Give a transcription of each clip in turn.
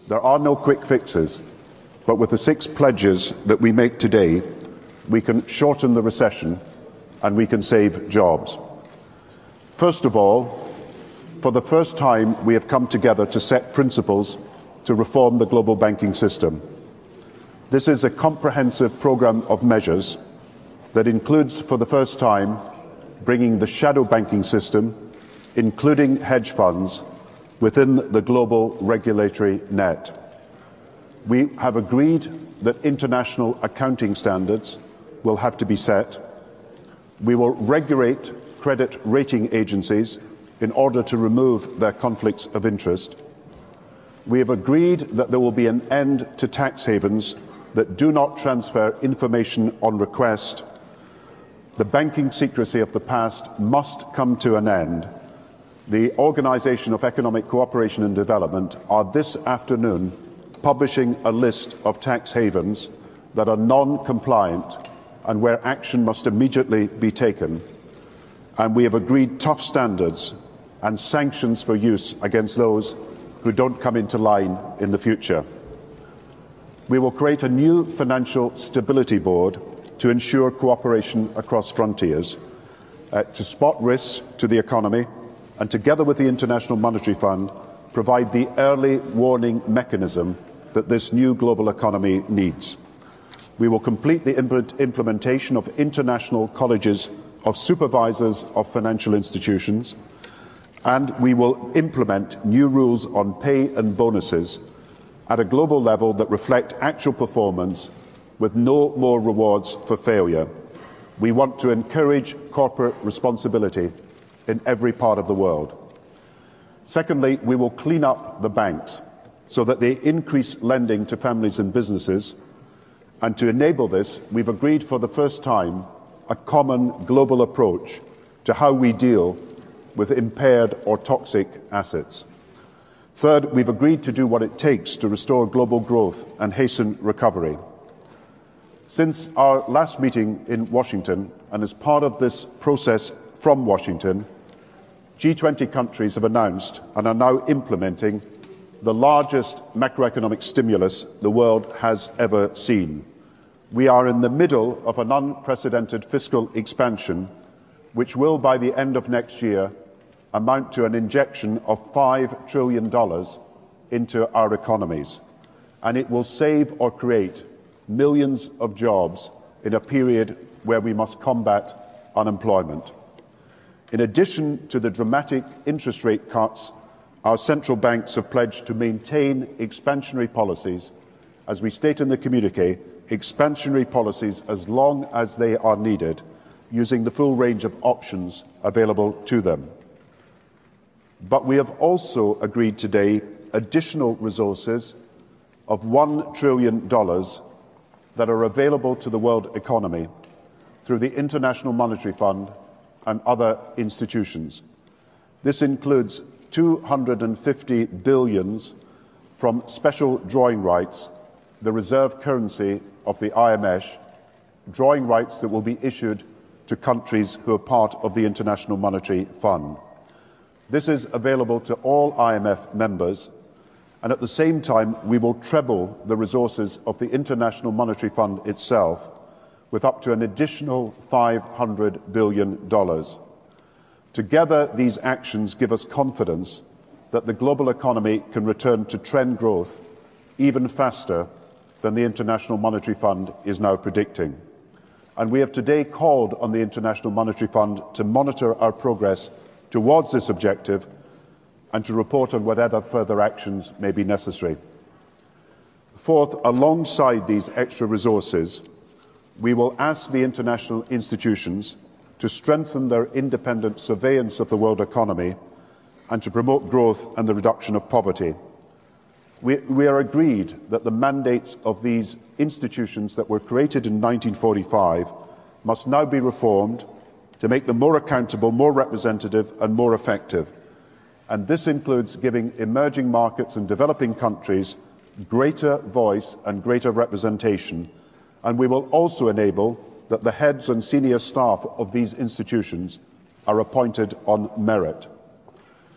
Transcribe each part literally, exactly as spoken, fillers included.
There are no quick fixes, but with the six pledges that we make today, we can shorten the recession and we can save jobs. First of all, for the first time, we have come together to set principles to reform the global banking system. This is a comprehensive programme of measures that includes, for the first time, bringing the shadow banking system, including hedge funds, within the global regulatory net. We have agreed that international accounting standards will have to be set. We will regulate credit rating agencies in order to remove their conflicts of interest. We have agreed that there will be an end to tax havens that do not transfer information on request. The banking secrecy of the past must come to an end. The Organisation of Economic Cooperation and Development are this afternoon publishing a list of tax havens that are non-compliant and where action must immediately be taken. And we have agreed tough standards and sanctions for use against those who don't come into line in the future. We will create a new financial stability board to ensure cooperation across frontiers, uh, to spot risks to the economy, and together with the International Monetary Fund, provide the early warning mechanism that this new global economy needs. We will complete the impl- implementation of international colleges of supervisors of financial institutions, and we will implement new rules on pay and bonuses at a global level that reflect actual performance with no more rewards for failure. We want to encourage corporate responsibility in every part of the world. Secondly, we will clean up the banks so that they increase lending to families and businesses. And to enable this, we've agreed for the first time a common global approach to how we deal with impaired or toxic assets. Third, we've agreed to do what it takes to restore global growth and hasten recovery. Since our last meeting in Washington, and as part of this process from Washington, G twenty countries have announced and are now implementing the largest macroeconomic stimulus the world has ever seen. We are in the middle of an unprecedented fiscal expansion, which will, by the end of next year, amount to an injection of five trillion dollars into our economies, and it will save or create millions of jobs in a period where we must combat unemployment. In addition to the dramatic interest rate cuts, our central banks have pledged to maintain expansionary policies, as we state in the communiqué, expansionary policies as long as they are needed, using the full range of options available to them. But we have also agreed today additional resources of one trillion dollars that are available to the world economy through the International Monetary Fund and other institutions. This includes two hundred fifty billion dollars from special drawing rights, the reserve currency of the I M F, drawing rights that will be issued to countries who are part of the International Monetary Fund. This is available to all I M F members, and at the same time we will treble the resources of the International Monetary Fund itself with up to an additional five hundred billion dollars. Together, these actions give us confidence that the global economy can return to trend growth even faster than the International Monetary Fund is now predicting. And we have today called on the International Monetary Fund to monitor our progress towards this objective and to report on whatever further actions may be necessary. Fourth, alongside these extra resources, we will ask the international institutions to strengthen their independent surveillance of the world economy and to promote growth and the reduction of poverty. We, we are agreed that the mandates of these institutions that were created in nineteen forty-five must now be reformed to make them more accountable, more representative and more effective. And this includes giving emerging markets and developing countries greater voice and greater representation. And we will also enable that the heads and senior staff of these institutions are appointed on merit.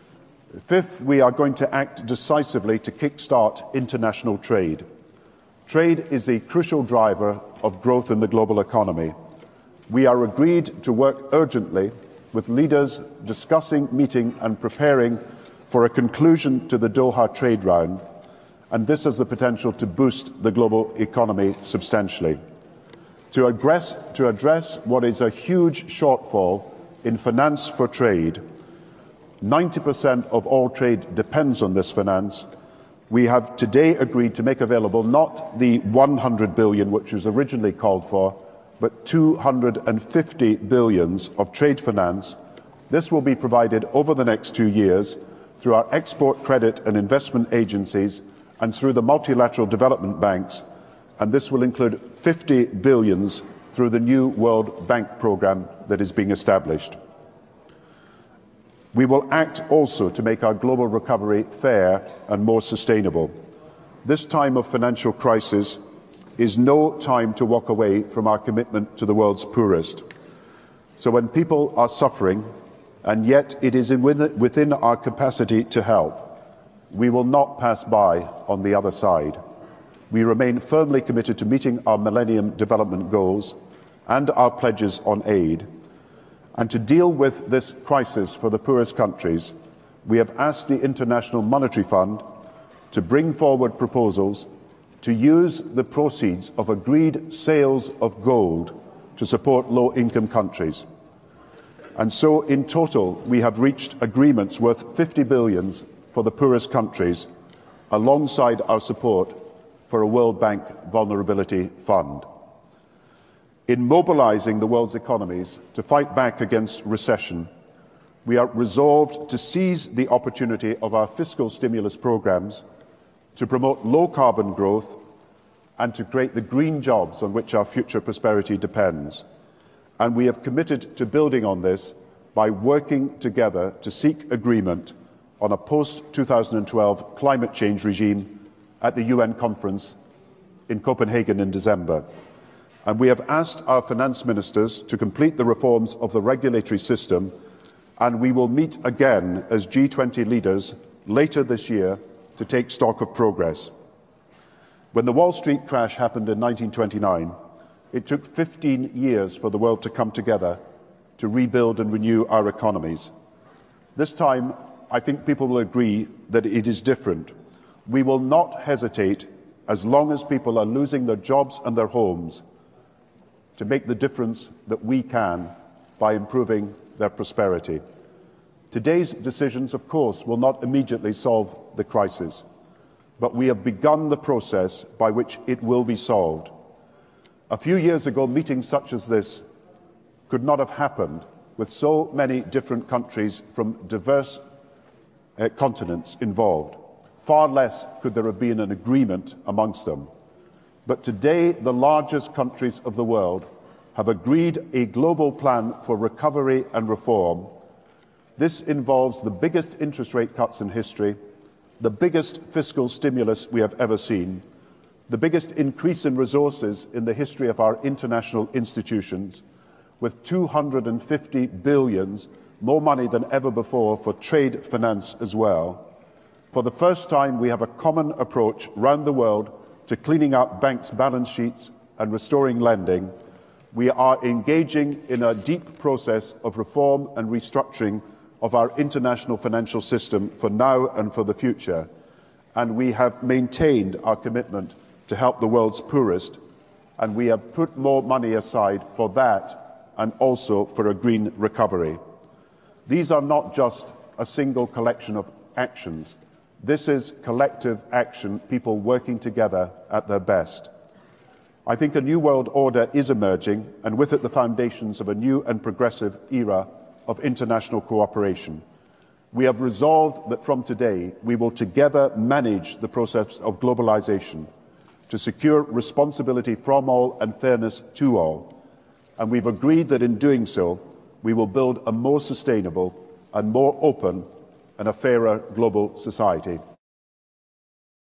Fifth, we are going to act decisively to kickstart international trade. Trade is a crucial driver of growth in the global economy. We are agreed to work urgently with leaders discussing, meeting and preparing for a conclusion to the Doha trade round, and this has the potential to boost the global economy substantially. To address, to address what is a huge shortfall in finance for trade, ninety percent of all trade depends on this finance. We have today agreed to make available not the one hundred billion which was originally called for, but two hundred fifty billions of trade finance. This will be provided over the next two years through our export credit and investment agencies and through the multilateral development banks, and this will include fifty billions through the new World Bank programme that is being established. We will act also to make our global recovery fair and more sustainable. This time of financial crisis is no time to walk away from our commitment to the world's poorest. So when people are suffering, and yet it is within our capacity to help, we will not pass by on the other side. We remain firmly committed to meeting our Millennium Development Goals and our pledges on aid. And to deal with this crisis for the poorest countries, we have asked the International Monetary Fund to bring forward proposals to use the proceeds of agreed sales of gold to support low-income countries. And so, in total, we have reached agreements worth fifty billion for the poorest countries, alongside our support for a World Bank Vulnerability Fund. In mobilising the world's economies to fight back against recession, we are resolved to seize the opportunity of our fiscal stimulus programmes to promote low-carbon growth and to create the green jobs on which our future prosperity depends. And we have committed to building on this by working together to seek agreement on a post two thousand twelve climate change regime at the U N conference in Copenhagen in December. And we have asked our finance ministers to complete the reforms of the regulatory system, and we will meet again as G twenty leaders later this year to take stock of progress. When the Wall Street crash happened in nineteen twenty-nine, it took fifteen years for the world to come together to rebuild and renew our economies. This time, I think people will agree that it is different. We will not hesitate, as long as people are losing their jobs and their homes, to make the difference that we can by improving their prosperity. Today's decisions, of course, will not immediately solve the crisis, but we have begun the process by which it will be solved. A few years ago, meetings such as this could not have happened with so many different countries from diverse uh, continents involved. Far less could there have been an agreement amongst them. But today, the largest countries of the world have agreed a global plan for recovery and reform. This involves the biggest interest rate cuts in history, the biggest fiscal stimulus we have ever seen, the biggest increase in resources in the history of our international institutions, with two hundred fifty billion, more money than ever before for trade finance as well. For the first time, we have a common approach round the world to cleaning up banks' balance sheets and restoring lending. We are engaging in a deep process of reform and restructuring of our international financial system for now and for the future, and we have maintained our commitment to help the world's poorest, and we have put more money aside for that and also for a green recovery. These are not just a single collection of actions. This is collective action, people working together at their best. I think a new world order is emerging, and with it the foundations of a new and progressive era of international cooperation. We have resolved that from today we will together manage the process of globalisation to secure responsibility from all and fairness to all. And we've agreed that in doing so, we will build a more sustainable and more open and a fairer global society.